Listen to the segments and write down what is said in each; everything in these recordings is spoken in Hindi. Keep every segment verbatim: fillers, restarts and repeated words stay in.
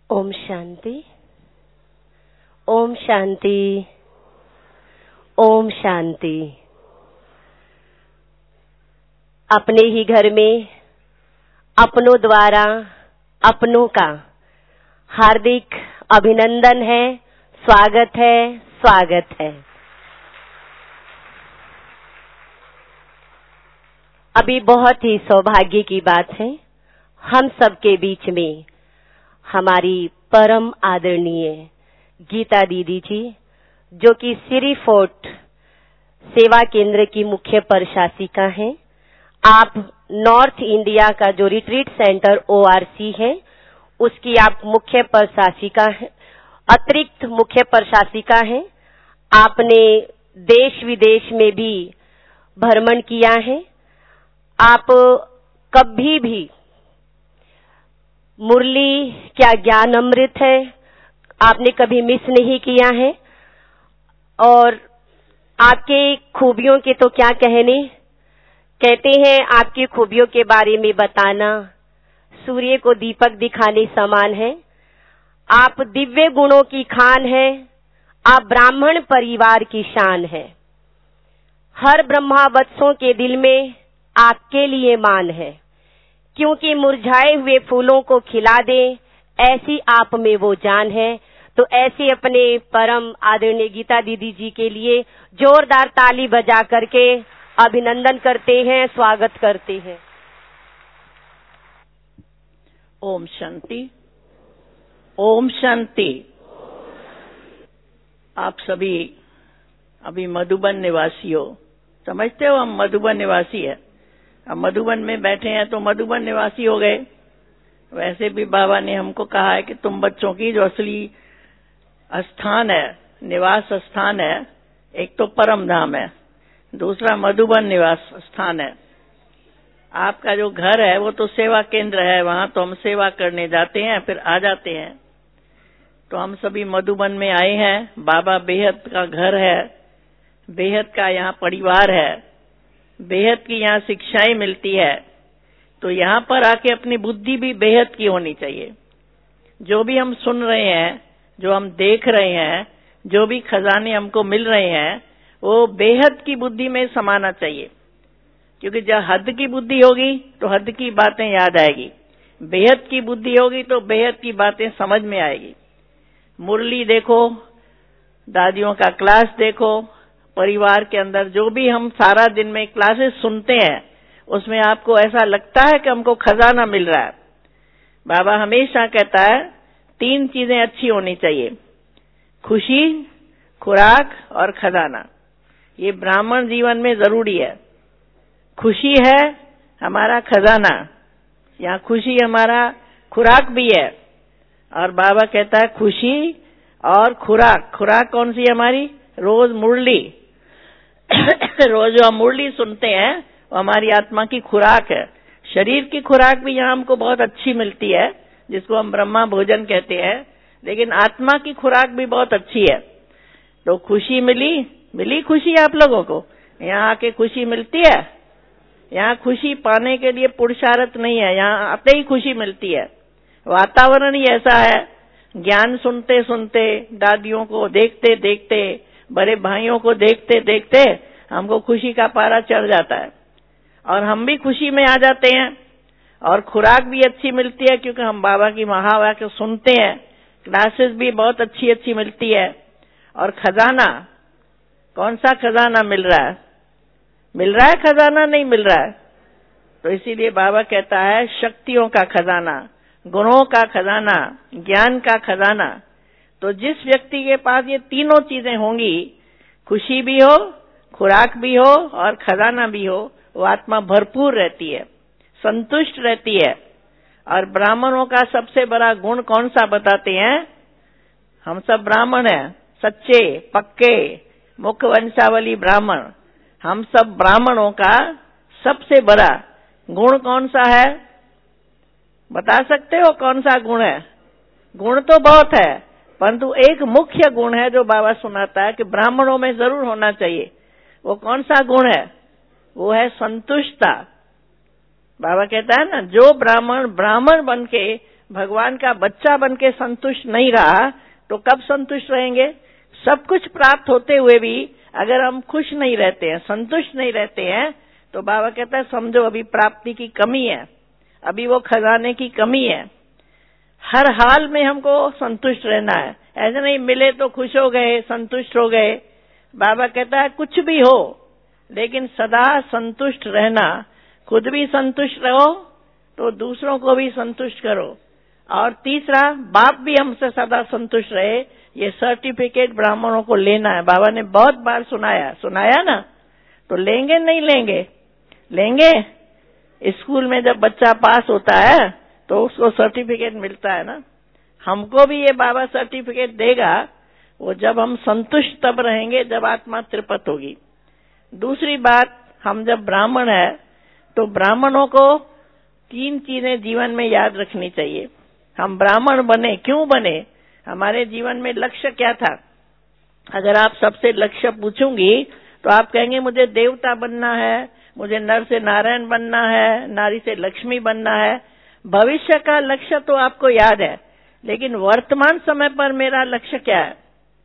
ओम शांति, ओम शांति, ओम शांति। अपने ही घर में अपनों द्वारा अपनों का हार्दिक अभिनंदन है, स्वागत है, स्वागत है। अभी बहुत ही सौभाग्य की बात है, हम सबके बीच में हमारी परम आदरणीय गीता दीदी जी, जो कि सिरी फोर्ट सेवा केंद्र की मुख्य प्रशासिका हैं। आप नॉर्थ इंडिया का जो रिट्रीट सेंटर ओआरसी है, उसकी आप मुख्य प्रशासिका हैं, अतिरिक्त मुख्य प्रशासिका हैं। आपने देश विदेश में भी भ्रमण किया है। आप कभी भी मुरली क्या ज्ञान अमृत है, आपने कभी मिस नहीं किया है। और आपके खूबियों के तो क्या कहने, कहते हैं आपकी खूबियों के बारे में बताना सूर्य को दीपक दिखाने समान है। आप दिव्य गुणों की खान है, आप ब्राह्मण परिवार की शान है। हर ब्रह्मावत्सों के दिल में आपके लिए मान है, क्योंकि मुरझाए हुए फूलों को खिला दे, ऐसी आप में वो जान है। तो ऐसे अपने परम आदरणीय गीता दीदी जी के लिए जोरदार ताली बजा करके अभिनंदन करते हैं, स्वागत करते हैं। ओम शांति, ओम शांति। आप सभी अभी मधुबन निवासी हो, समझते हो हम मधुबन निवासी है। अब मधुबन में बैठे हैं तो मधुबन निवासी हो गए। वैसे भी बाबा ने हमको कहा है कि तुम बच्चों की जो असली स्थान है, निवास स्थान है, एक तो परम धाम है, दूसरा मधुबन निवास स्थान है। आपका जो घर है वो तो सेवा केंद्र है, वहां तो हम सेवा करने जाते हैं फिर आ जाते हैं। तो हम सभी मधुबन में आए हैं। बाबा बेहद का घर है, बेहद का यहाँ परिवार है, बेहद की यहाँ शिक्षाएं मिलती है। तो यहाँ पर आके अपनी बुद्धि भी बेहद की होनी चाहिए। जो भी हम सुन रहे हैं, जो हम देख रहे हैं, जो भी खजाने हमको मिल रहे हैं, वो बेहद की बुद्धि में समाना चाहिए। क्योंकि जब हद की बुद्धि होगी तो हद की बातें याद आएगी, बेहद की बुद्धि होगी तो बेहद की बातें समझ में आएगी। मुरली देखो, दादियों का क्लास देखो, परिवार के अंदर जो भी हम सारा दिन में क्लासेस सुनते हैं, उसमें आपको ऐसा लगता है कि हमको खजाना मिल रहा है। बाबा हमेशा कहता है तीन चीजें अच्छी होनी चाहिए, खुशी, खुराक और खजाना। ये ब्राह्मण जीवन में जरूरी है। खुशी है हमारा खजाना, यहाँ खुशी हमारा खुराक भी है। और बाबा कहता है खुशी और खुराक। खुराक कौन सी हमारी? रोज मुरली रोज जो हम मुरली सुनते हैं वो हमारी आत्मा की खुराक है। शरीर की खुराक भी यहाँ हमको बहुत अच्छी मिलती है, जिसको हम ब्रह्मा भोजन कहते हैं, लेकिन आत्मा की खुराक भी बहुत अच्छी है। तो खुशी मिली, मिली खुशी आप लोगों को? यहाँ आके खुशी मिलती है? यहाँ खुशी पाने के लिए पुरुषार्थ नहीं है, यहाँ आते ही खुशी मिलती है। वातावरण ही ऐसा है, ज्ञान सुनते सुनते, दादियों को देखते देखते, बड़े भाइयों को देखते देखते हमको खुशी का पारा चढ़ जाता है और हम भी खुशी में आ जाते हैं। और खुराक भी अच्छी मिलती है क्योंकि हम बाबा की महावाक्य सुनते हैं, क्लासेस भी बहुत अच्छी अच्छी मिलती है। और खजाना, कौन सा खजाना मिल रहा है? मिल रहा है खजाना? नहीं मिल रहा है। तो इसीलिए बाबा कहता है शक्तियों का खजाना, गुणों का खजाना, ज्ञान का खजाना। तो जिस व्यक्ति के पास ये तीनों चीजें होंगी, खुशी भी हो, खुराक भी हो और खजाना भी हो, वो आत्मा भरपूर रहती है, संतुष्ट रहती है। और ब्राह्मणों का सबसे बड़ा गुण कौन सा बताते हैं? हम सब ब्राह्मण हैं, सच्चे पक्के मुख वंशावली ब्राह्मण। हम सब ब्राह्मणों का सबसे बड़ा गुण कौन सा है? बता सकते हो कौन सा गुण है? गुण तो बहुत है, परंतु एक मुख्य गुण है जो बाबा सुनाता है कि ब्राह्मणों में जरूर होना चाहिए। वो कौन सा गुण है? वो है संतुष्टता। बाबा कहता है ना, जो ब्राह्मण ब्राह्मण बन के भगवान का बच्चा बन के संतुष्ट नहीं रहा तो कब संतुष्ट रहेंगे? सब कुछ प्राप्त होते हुए भी अगर हम खुश नहीं रहते हैं, संतुष्ट नहीं रहते हैं, तो बाबा कहता है समझो अभी प्राप्ति की कमी है, अभी वो खजाने की कमी है। हर हाल में हमको संतुष्ट रहना है, ऐसे नहीं मिले तो खुश हो गए, संतुष्ट हो गए। बाबा कहता है कुछ भी हो लेकिन सदा संतुष्ट रहना, खुद भी संतुष्ट रहो तो दूसरों को भी संतुष्ट करो। और तीसरा, बाप भी हमसे सदा संतुष्ट रहे, ये सर्टिफिकेट ब्राह्मणों को लेना है। बाबा ने बहुत बार सुनाया सुनाया ना, तो लेंगे नहीं लेंगे? लेंगे। स्कूल में जब बच्चा पास होता है तो उसको सर्टिफिकेट मिलता है ना, हमको भी ये बाबा सर्टिफिकेट देगा, वो जब हम संतुष्ट तब रहेंगे जब आत्मा तृप्त होगी। दूसरी बात, हम जब ब्राह्मण है तो ब्राह्मणों को तीन चीजें जीवन में याद रखनी चाहिए। हम ब्राह्मण बने, क्यों बने, हमारे जीवन में लक्ष्य क्या था? अगर आप सबसे लक्ष्य पूछूंगी तो आप कहेंगे मुझे देवता बनना है, मुझे नर से नारायण बनना है, नारी से लक्ष्मी बनना है। भविष्य का लक्ष्य तो आपको याद है, लेकिन वर्तमान समय पर मेरा लक्ष्य क्या है?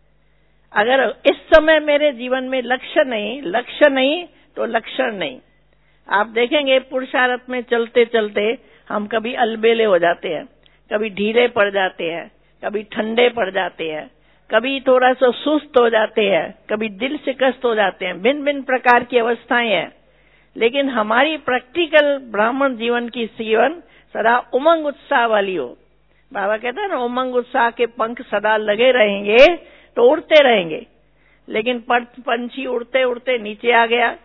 अगर इस समय मेरे जीवन में लक्ष्य नहीं, लक्ष्य नहीं तो लक्षण नहीं। आप देखेंगे पुरुषार्थ में चलते चलते हम कभी अलबेले हो जाते हैं, कभी ढीले पड़ जाते हैं, कभी ठंडे पड़ जाते हैं, कभी थोड़ा सा सुस्त हो जाते हैं, कभी दिल शिकस्त हो जाते हैं, भिन्न भिन्न प्रकार की अवस्थाएं हैं। लेकिन हमारी प्रैक्टिकल ब्राह्मण जीवन की जीवन सदा उमंग उत्साह वाली हो। बाबा कहता है ना, उमंग उत्साह के पंख सदा लगे रहेंगे तो उड़ते रहेंगे। लेकिन पंछी उड़ते उड़ते नीचे आ गया,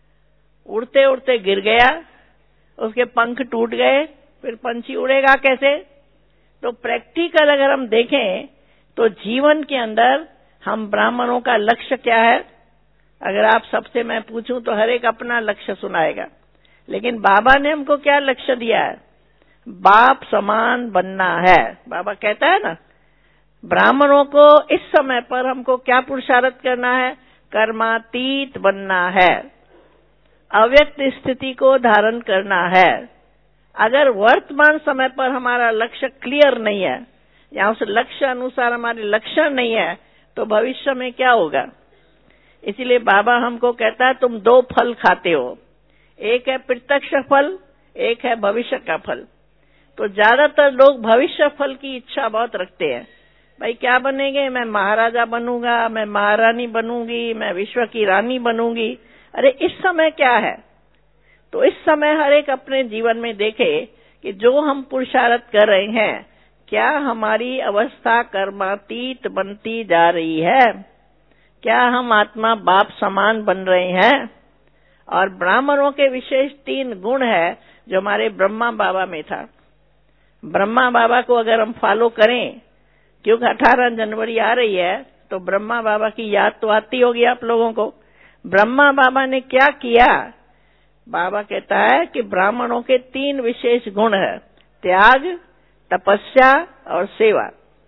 उड़ते उड़ते गिर गया, उसके पंख टूट गए, फिर पंछी उड़ेगा कैसे? तो प्रैक्टिकल अगर हम देखें तो जीवन के अंदर हम ब्राह्मणों का लक्ष्य क्या है? अगर आप सबसे मैं पूछूं तो हर एक अपना लक्ष्य सुनाएगा, लेकिन बाबा ने हमको क्या लक्ष्य दिया है? बाप समान बनना है। बाबा कहता है ना, ब्राह्मणों को इस समय पर हमको क्या पुरुषार्थ करना है? कर्मातीत बनना है, अव्यक्त स्थिति को धारण करना है। अगर वर्तमान समय पर हमारा लक्ष्य क्लियर नहीं है या उस लक्ष्य अनुसार हमारे लक्षण नहीं है तो भविष्य में क्या होगा? इसीलिए बाबा हमको कहता है तुम दो फल खाते हो, एक है प्रत्यक्ष फल, एक है भविष्य का फल। तो ज्यादातर लोग भविष्य फल की इच्छा बहुत रखते हैं। भाई क्या बनेंगे? मैं महाराजा बनूंगा, मैं महारानी बनूंगी, मैं विश्व की रानी बनूंगी। अरे इस समय क्या है? तो इस समय हर एक अपने जीवन में देखे कि जो हम पुरुषार्थ कर रहे हैं, क्या हमारी अवस्था कर्मातीत बनती जा रही है? क्या हम आत्मा बाप समान बन रहे हैं? और ब्राह्मणों के विशेष तीन गुण है जो हमारे ब्रह्मा बाबा में था। ब्रह्मा बाबा को अगर हम फॉलो करें, क्योंकि अठारह जनवरी आ रही है तो ब्रह्मा बाबा की याद तो आती होगी आप लोगों को। ब्रह्मा बाबा ने क्या किया? बाबा कहता है कि ब्राह्मणों के तीन विशेष गुण है, त्याग, तपस्या और सेवा।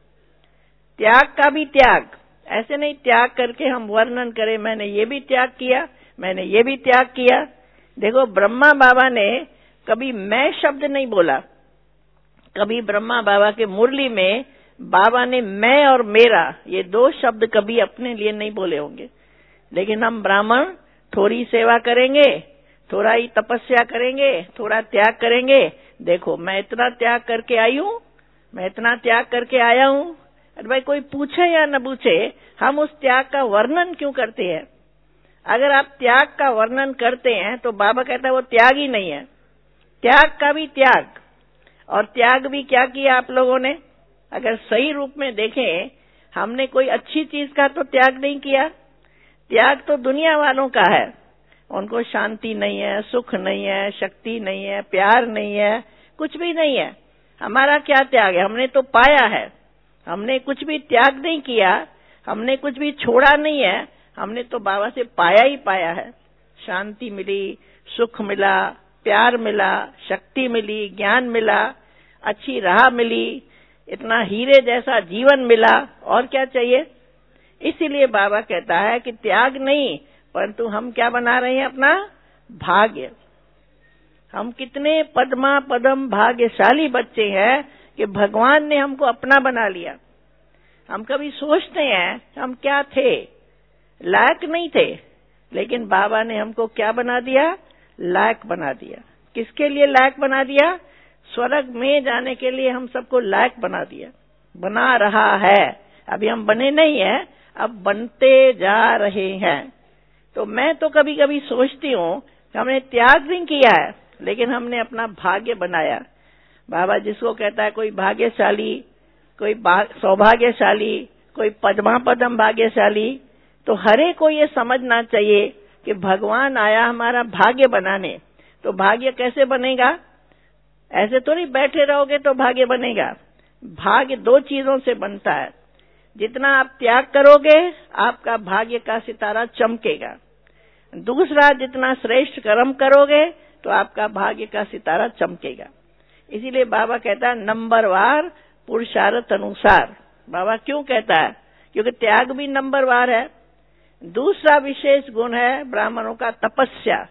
त्याग का भी त्याग, ऐसे नहीं त्याग करके हम वर्णन करें मैंने ये भी त्याग किया, मैंने ये भी त्याग किया। देखो ब्रह्मा बाबा ने कभी मैं शब्द नहीं बोला, कभी ब्रह्मा बाबा के मुरली में बाबा ने मैं और मेरा ये दो शब्द कभी अपने लिए नहीं बोले होंगे। लेकिन हम ब्राह्मण थोड़ी सेवा करेंगे, थोड़ा ही तपस्या करेंगे, थोड़ा त्याग करेंगे। देखो मैं इतना त्याग करके आई हूं, मैं इतना त्याग करके आया हूं। अरे भाई कोई पूछे या न पूछे, हम उस त्याग का वर्णन क्यों करते हैं? अगर आप त्याग का वर्णन करते हैं तो बाबा कहता है वो त्याग ही नहीं है। त्याग का भी त्याग, और त्याग भी क्या किया आप लोगों ने? अगर सही रूप में देखें, हमने कोई अच्छी चीज का तो त्याग नहीं किया। त्याग तो दुनिया वालों का है, उनको शांति नहीं है, सुख नहीं है, शक्ति नहीं है, प्यार नहीं है, कुछ भी नहीं है। हमारा क्या त्याग है? हमने तो पाया है, हमने कुछ भी त्याग नहीं किया, हमने कुछ भी छोड़ा नहीं है, हमने तो बाबा से पाया ही पाया है। शांति मिली, सुख मिला, प्यार मिला, शक्ति मिली, ज्ञान मिला, अच्छी राह मिली, इतना हीरे जैसा जीवन मिला, और क्या चाहिए? इसीलिए बाबा कहता है कि त्याग नहीं, परंतु हम क्या बना रहे हैं? अपना भाग्य। हम कितने पद्मा पदम भाग्यशाली बच्चे हैं कि भगवान ने हमको अपना बना लिया। हम कभी सोचते हैं हम क्या थे, लायक नहीं थे, लेकिन बाबा ने हमको क्या बना दिया, लायक बना दिया। किसके लिए लायक बना दिया? स्वर्ग में जाने के लिए हम सबको लायक बना दिया, बना रहा है। अभी हम बने नहीं हैं, अब बनते जा रहे हैं। तो मैं तो कभी कभी सोचती हूँ हमने त्याग नहीं किया है, लेकिन हमने अपना भाग्य बनाया। बाबा जिसको कहता है कोई भाग्यशाली, कोई सौभाग्यशाली, कोई पद्मा पदम भाग्यशाली, तो हरे को ये समझना चाहिए कि भगवान आया हमारा भाग्य बनाने। तो भाग्य कैसे बनेगा? ऐसे तो नहीं बैठे रहोगे तो भाग्य बनेगा। भाग्य दो चीजों से बनता है। जितना आप त्याग करोगे आपका भाग्य का सितारा चमकेगा। दूसरा, जितना श्रेष्ठ कर्म करोगे तो आपका भाग्य का सितारा चमकेगा। इसीलिए बाबा कहता है नंबरवार पुरुषार्थ अनुसार। बाबा क्यों कहता है? क्योंकि त्याग भी नंबरवार है। दूसरा विशेष गुण है ब्राह्मणों का तपस्या।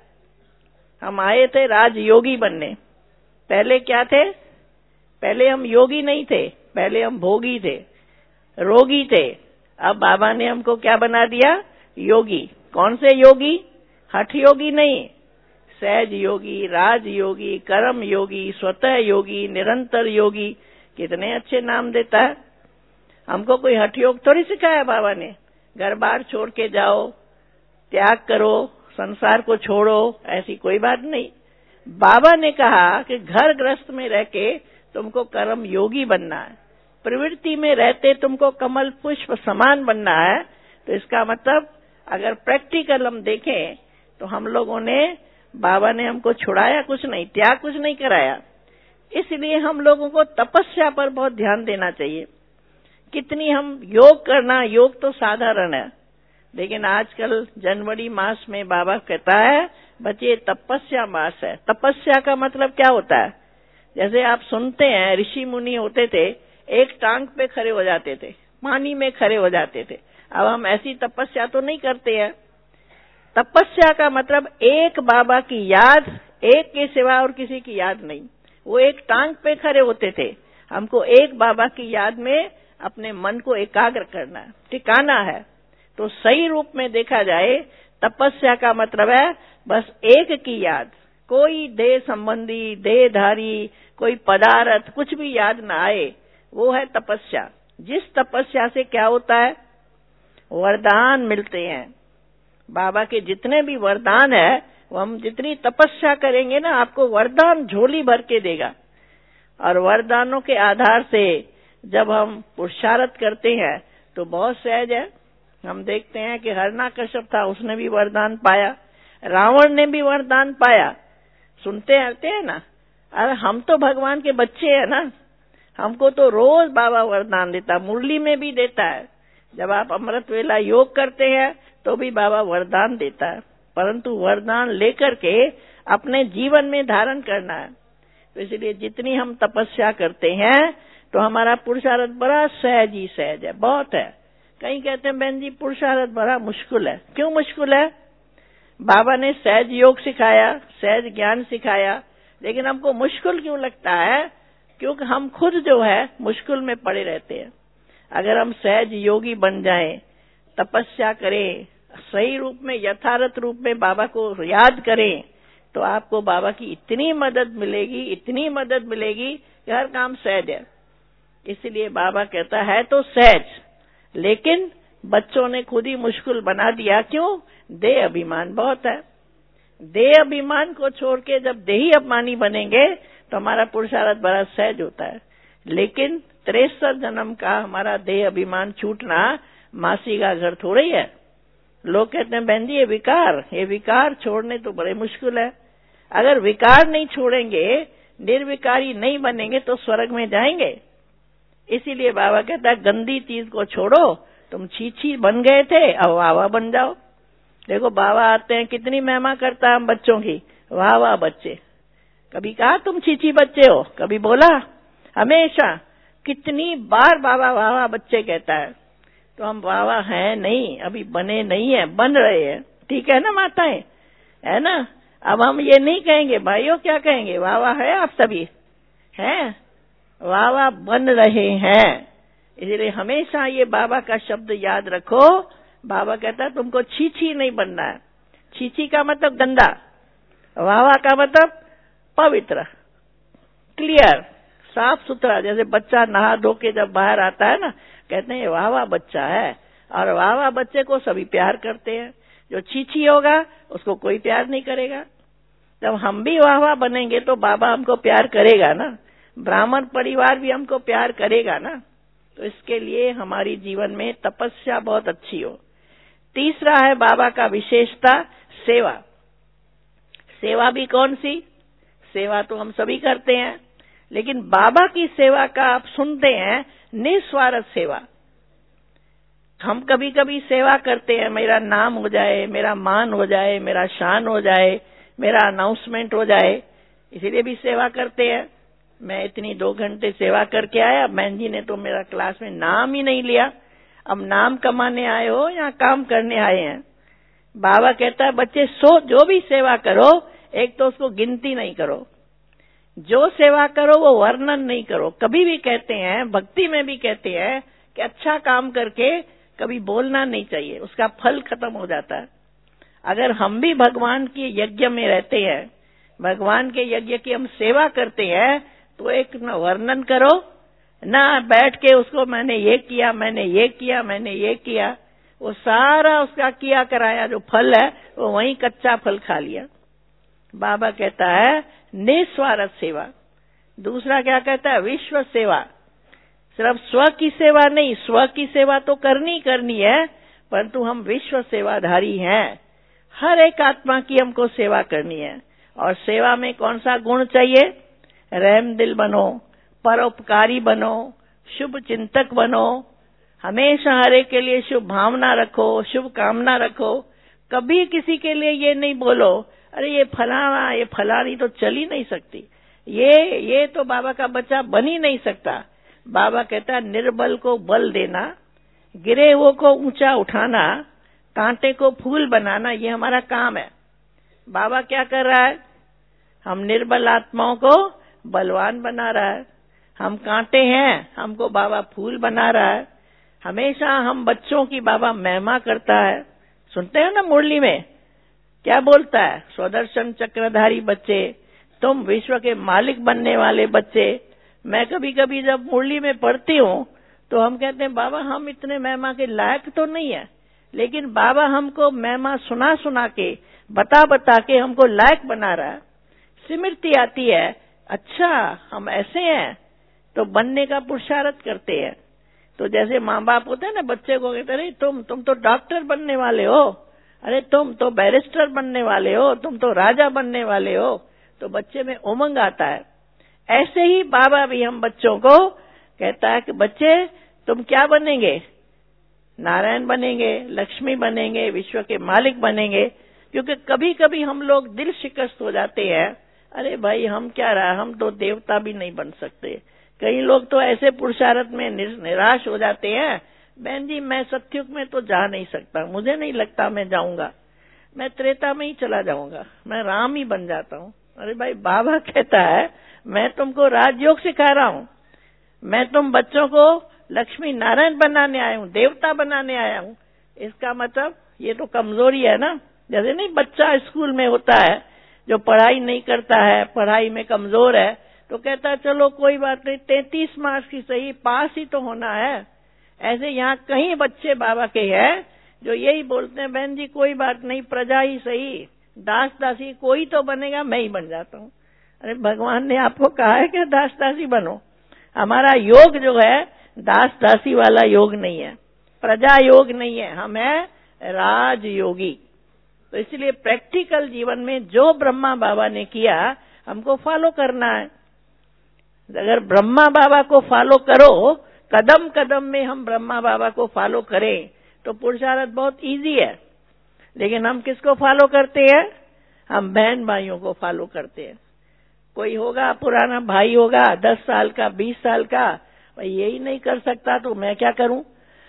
हम आए थे राजयोगी बनने। पहले क्या थे? पहले हम योगी नहीं थे, पहले हम भोगी थे, रोगी थे। अब बाबा ने हमको क्या बना दिया? योगी। कौन से योगी? हठ योगी नहीं, सहज योगी, राज योगी, कर्म योगी, स्वतः योगी, निरंतर योगी। कितने अच्छे नाम देता है। हमको कोई हठ योग थोड़ी सिखाया बाबा ने। घर बार छोड़ के जाओ, त्याग करो, संसार को छोड़ो, ऐसी कोई बात नहीं। बाबा ने कहा कि घर गृहस्थ में रह के तुमको कर्म योगी बनना है, प्रवृत्ति में रहते तुमको कमल पुष्प समान बनना है। तो इसका मतलब अगर प्रैक्टिकल हम देखें तो हम लोगों ने, बाबा ने हमको छुड़ाया कुछ नहीं, त्याग कुछ नहीं कराया। इसलिए हम लोगों को तपस्या पर बहुत ध्यान देना चाहिए। कितनी हम योग करना, योग तो साधारण है, लेकिन आजकल जनवरी मास में बाबा कहता है बच्चे तपस्या मास है। तपस्या का मतलब क्या होता है? जैसे आप सुनते हैं ऋषि मुनि होते थे, एक टांग पे खड़े हो जाते थे, पानी में खड़े हो जाते थे। अब हम ऐसी तपस्या तो नहीं करते हैं। तपस्या का मतलब एक बाबा की याद, एक के सिवा और किसी की याद नहीं। वो एक टांग पे खड़े होते थे। हमको एक बाबा की याद में अपने मन को एकाग्र करना है, टिकाना है। तो सही रूप में देखा जाए तपस्या का मतलब है बस एक की याद, कोई देह संबंधी, देहधारी, कोई पदार्थ कुछ भी याद ना आए, वो है तपस्या। जिस तपस्या से क्या होता है? वरदान मिलते हैं। बाबा के जितने भी वरदान है, वो हम जितनी तपस्या करेंगे ना, आपको वरदान झोली भर के देगा। और वरदानों के आधार से जब हम पुरुषार्थ करते हैं तो बहुत सहज है। हम देखते हैं कि हिरण्यकश्यप था, उसने भी वरदान पाया, रावण ने भी वरदान पाया। सुनते आते हैं ना, अरे हम तो भगवान के बच्चे हैं ना, हमको तो रोज बाबा वरदान देता, मुरली में भी देता है। जब आप अमृत वेला योग करते हैं तो भी बाबा वरदान देता है, परंतु वरदान लेकर के अपने जीवन में धारण करना है। तो इसलिए जितनी हम तपस्या करते हैं तो हमारा पुरुषार्थ बड़ा सहज ही सहज है, बहुत है। कहीं कहते हैं बहन जी पुरुषार्थ बड़ा मुश्किल है। क्यों मुश्किल है? बाबा ने सहज योग सिखाया, सहज ज्ञान सिखाया, लेकिन हमको मुश्किल क्यों लगता है? क्योंकि हम खुद जो है मुश्किल में पड़े रहते हैं। अगर हम सहज योगी बन जाएं, तपस्या करें, सही रूप में, यथार्थ रूप में बाबा को याद करें, तो आपको बाबा की इतनी मदद मिलेगी, इतनी मदद मिलेगी कि हर काम सहज है। इसलिए बाबा कहता है तो सहज, लेकिन बच्चों ने खुद ही मुश्किल बना दिया। क्यों? देह अभिमान बहुत है। देह अभिमान को छोड़ के जब देही अभिमानी बनेंगे तो हमारा पुरुषार्थ बड़ा सहज होता है। लेकिन तिरसठ जन्म का हमारा देह अभिमान छूटना मासी का घर थोड़ा ही है। लोग कहते हैं बहन जी ये विकार, ये विकार छोड़ने तो बड़े मुश्किल है। अगर विकार नहीं छोड़ेंगे, निर्विकारी नहीं बनेंगे तो स्वर्ग में जाएंगे। इसीलिए बाबा कहता है गंदी चीज को छोड़ो, तुम छीछी बन गए थे अब वाह वाह बन जाओ। देखो बाबा आते हैं, कितनी महिमा करता है हम बच्चों की, वाह वाह बच्चे। कभी कहा तुम छीछी बच्चे हो? कभी बोला? हमेशा कितनी बार बाबा वाह वाह बच्चे कहता है। तो हम वाह वाह हैं नहीं, अभी बने नहीं है, बन रहे हैं। ठीक है ना माताएं, है ना? अब हम ये नहीं कहेंगे भाइयों, क्या कहेंगे? वाह वाह है आप सभी हैं, वाह वाह बन रहे हैं। इसलिए हमेशा ये बाबा का शब्द याद रखो। बाबा कहता है तुमको छीछी नहीं बनना है। छीछी का मतलब गंदा, वाह वाह का मतलब पवित्र, क्लियर, साफ सुथरा। जैसे बच्चा नहा धो के जब बाहर आता है ना, कहते हैं वाह वाह बच्चा है, और वाह वाह बच्चे को सभी प्यार करते हैं। जो छीछी होगा उसको कोई प्यार नहीं करेगा। जब हम भी वाह वाह बनेंगे तो बाबा हमको प्यार करेगा ना, ब्राह्मण परिवार भी हमको प्यार करेगा ना। तो इसके लिए हमारी जीवन में तपस्या बहुत अच्छी हो। तीसरा है बाबा का विशेषता, सेवा। सेवा भी कौन सी? सेवा तो हम सभी करते हैं, लेकिन बाबा की सेवा का आप सुनते हैं, निस्वार्थ सेवा। हम कभी कभी सेवा करते हैं, मेरा नाम हो जाए, मेरा मान हो जाए, मेरा शान हो जाए, मेरा अनाउंसमेंट हो जाए, इसीलिए भी सेवा करते हैं। मैं इतनी दो घंटे सेवा करके आया, बहन जी ने तो मेरा क्लास में नाम ही नहीं लिया। अब नाम कमाने आए हो या काम करने आए हैं? बाबा कहता है बच्चे सो जो भी सेवा करो, एक तो उसको गिनती नहीं करो, जो सेवा करो वो वर्णन नहीं करो। कभी भी कहते हैं, भक्ति में भी कहते हैं कि अच्छा काम करके कभी बोलना नहीं चाहिए, उसका फल खत्म हो जाता है। अगर हम भी भगवान के यज्ञ में रहते हैं, भगवान के यज्ञ की हम सेवा करते हैं, तो एक न वर्णन करो, ना बैठ के उसको मैंने ये किया, मैंने ये किया, मैंने ये किया। वो सारा उसका किया कराया जो फल है वो वहीं कच्चा फल खा लिया। बाबा कहता है निस्वार्थ सेवा। दूसरा क्या कहता है? विश्व सेवा। सिर्फ स्व की सेवा नहीं, स्व की सेवा तो करनी करनी है, परंतु हम विश्व सेवाधारी हैं। हर एक आत्मा की हमको सेवा करनी है। और सेवा में कौन सा गुण चाहिए? रहम दिल बनो, परोपकारी बनो, शुभ चिंतक बनो, हमेशा हर एक के लिए शुभ भावना रखो, शुभ कामना रखो। कभी किसी के लिए ये नहीं बोलो अरे ये फलाना, ये फलानी तो चल ही नहीं सकती, ये ये तो बाबा का बच्चा बन ही नहीं सकता। बाबा कहता है निर्बल को बल देना, गिरे हुए को ऊंचा उठाना, कांटे को फूल बनाना, ये हमारा काम है। बाबा क्या कर रहा है? हम निर्बल आत्माओं को बलवान बना रहा है। हम कांटे हैं, हमको बाबा फूल बना रहा है। हमेशा हम बच्चों की बाबा महिमा करता है। सुनते हैं ना मुरली में क्या बोलता है? स्वदर्शन चक्रधारी बच्चे, तुम विश्व के मालिक बनने वाले बच्चे। मैं कभी कभी जब मुरली में पढ़ती हूँ तो हम कहते हैं बाबा हम इतने महिमा के लायक तो नहीं है, लेकिन बाबा हमको महिमा सुना सुना के, बता बता के हमको लायक बना रहा है। स्मृति आती है, अच्छा हम ऐसे हैं, तो बनने का पुरुषार्थ करते हैं। तो जैसे माँ बाप होते हैं ना, बच्चे को कहते हैं तुम तुम तो डॉक्टर बनने वाले हो, अरे तुम तो बैरिस्टर बनने वाले हो, तुम तो राजा बनने वाले हो, तो बच्चे में उमंग आता है। ऐसे ही बाबा भी हम बच्चों को कहता है कि बच्चे तुम क्या बनेंगे? नारायण बनेंगे, लक्ष्मी बनेंगे, विश्व के मालिक बनेंगे। क्योंकि कभी कभी हम लोग दिल शिकस्त हो जाते हैं, अरे भाई हम क्या रहा, हम तो देवता भी नहीं बन सकते। कई लोग तो ऐसे पुरुषार्थ में निराश हो जाते हैं, बहन जी मैं सत्युग में तो जा नहीं सकता, मुझे नहीं लगता मैं जाऊंगा, मैं त्रेता में ही चला जाऊंगा, मैं राम ही बन जाता हूँ। अरे भाई बाबा कहता है मैं तुमको राजयोग सिखा रहा हूँ, मैं तुम बच्चों को लक्ष्मी नारायण बनाने आया हूँ, देवता बनाने आया हूँ। इसका मतलब ये तो कमजोरी है ना। जैसे नहीं बच्चा स्कूल में होता है जो पढ़ाई नहीं करता है, पढ़ाई में कमजोर है, तो कहता है चलो कोई बात नहीं, तैंतीस मार्क्स की सही, पास ही तो होना है। ऐसे यहाँ कई बच्चे बाबा के हैं जो यही बोलते हैं बहन जी कोई बात नहीं, प्रजा ही सही, दास दासी कोई तो बनेगा, मैं ही बन जाता हूँ। अरे भगवान ने आपको कहा है कि दास दासी बनो। हमारा योग जो है दास दासी वाला योग नहीं है, प्रजा योग नहीं है, हम है राज योगी। तो इसलिए प्रैक्टिकल जीवन में जो ब्रह्मा बाबा ने किया हमको फॉलो करना है। अगर ब्रह्मा बाबा को फॉलो करो, कदम कदम में हम ब्रह्मा बाबा को फॉलो करें तो पुरुषार्थ बहुत इजी है। लेकिन हम किसको फॉलो करते हैं? हम बहन भाइयों को फॉलो करते हैं। कोई होगा पुराना भाई होगा दस साल का, बीस साल का, भाई यही नहीं कर सकता तो मैं क्या करूं?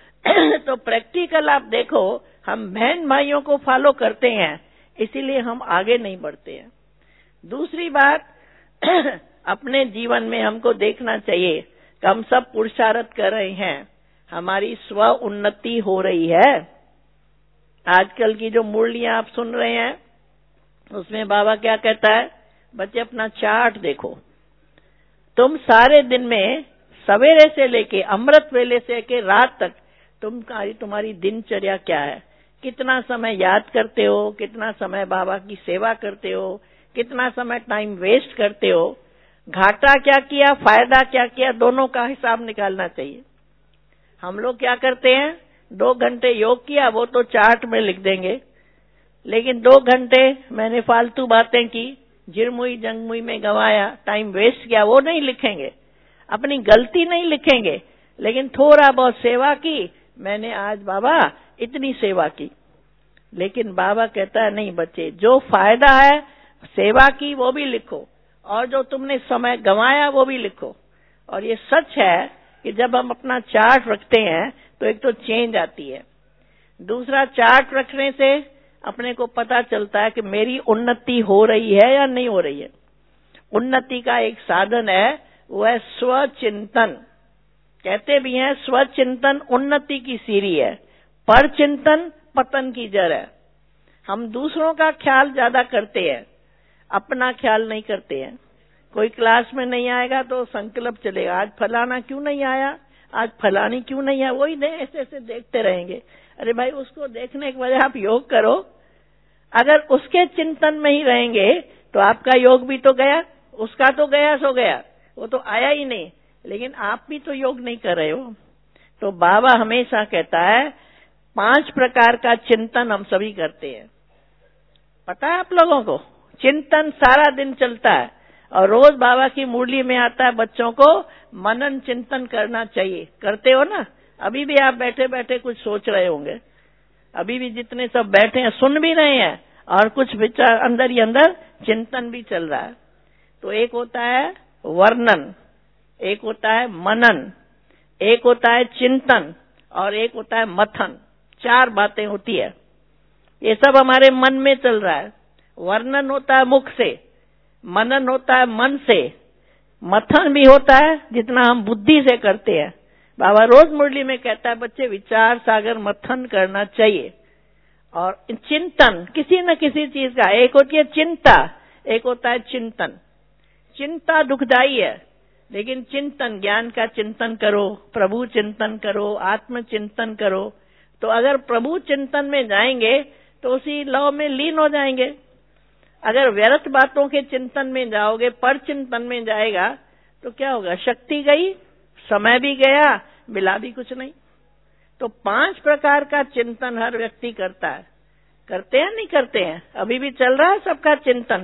तो प्रैक्टिकल आप देखो, हम बहन भाइयों को फॉलो करते हैं, इसीलिए हम आगे नहीं बढ़ते हैं। दूसरी बात, अपने जीवन में हमको देखना चाहिए कि हम सब पुरुषार्थ कर रहे हैं, हमारी स्व उन्नति हो रही है। आजकल की जो मुरलियां आप सुन रहे हैं उसमें बाबा क्या कहता है, बच्चे अपना चार्ट देखो, तुम सारे दिन में सवेरे से लेके अमृत वेले से लेके रात तक तुम तुम्हारी दिनचर्या क्या है, कितना समय याद करते हो, कितना समय बाबा की सेवा करते हो, कितना समय टाइम वेस्ट करते हो, घाटा क्या किया, फायदा क्या किया, दोनों का हिसाब निकालना चाहिए। हम लोग क्या करते हैं, दो घंटे योग किया वो तो चार्ट में लिख देंगे, लेकिन दो घंटे मैंने फालतू बातें की, जिरमुई जंगमुई में गवाया, टाइम वेस्ट किया, वो नहीं लिखेंगे, अपनी गलती नहीं लिखेंगे, लेकिन थोड़ा बहुत सेवा की, मैंने आज बाबा इतनी सेवा की। लेकिन बाबा कहता है नहीं बच्चे, जो फायदा है सेवा की वो भी लिखो, और जो तुमने समय गंवाया वो भी लिखो। और ये सच है कि जब हम अपना चार्ट रखते हैं तो एक तो चेंज आती है, दूसरा चार्ट रखने से अपने को पता चलता है कि मेरी उन्नति हो रही है या नहीं हो रही है। उन्नति का एक साधन है, वो है स्वचिंतन। कहते भी हैं स्वचिंतन उन्नति की सीढ़ी है, पर चिंतन पतन की जड़ है। हम दूसरों का ख्याल ज्यादा करते हैं, अपना ख्याल नहीं करते हैं। कोई क्लास में नहीं आएगा तो संकल्प चलेगा, आज फलाना क्यों नहीं आया, आज फलानी क्यों नहीं है, वही ऐसे ऐसे देखते रहेंगे। अरे भाई, उसको देखने के बजाय आप योग करो। अगर उसके चिंतन में ही रहेंगे तो आपका योग भी तो गया, उसका तो गया सो गया, वो तो आया ही नहीं, लेकिन आप भी तो योग नहीं कर रहे हो। तो बाबा हमेशा कहता है पांच प्रकार का चिंतन हम सभी करते हैं। पता है आप लोगों को, चिंतन सारा दिन चलता है, और रोज बाबा की मुरली में आता है बच्चों को मनन चिंतन करना चाहिए। करते हो ना? अभी भी आप बैठे बैठे कुछ सोच रहे होंगे, अभी भी जितने सब बैठे हैं सुन भी रहे हैं, और कुछ विचार अंदर ही अंदर चिंतन भी चल रहा है। तो एक होता है वर्णन, एक होता है मनन, एक होता है चिंतन, और एक होता है मथन। चार बातें होती है, ये सब हमारे मन में चल रहा है। वर्णन होता है मुख से, मनन होता है मन से, मथन भी होता है जितना हम बुद्धि से करते हैं। बाबा रोज मुरली में कहता है बच्चे विचार सागर मथन करना चाहिए। और चिंतन किसी न किसी चीज का, एक होती है चिंता, एक होता है चिंतन। चिंता दुखदाई है, लेकिन चिंतन, ज्ञान का चिंतन करो, प्रभु चिंतन करो, आत्म चिंतन करो। तो अगर प्रभु चिंतन में जाएंगे तो उसी लौ में लीन हो जाएंगे। अगर व्यर्थ बातों के चिंतन में जाओगे, पर चिंतन में जाएगा तो क्या होगा, शक्ति गई, समय भी गया, मिला भी कुछ नहीं। तो पांच प्रकार का चिंतन हर व्यक्ति करता है। करते हैं नहीं करते हैं? अभी भी चल रहा है सबका चिंतन,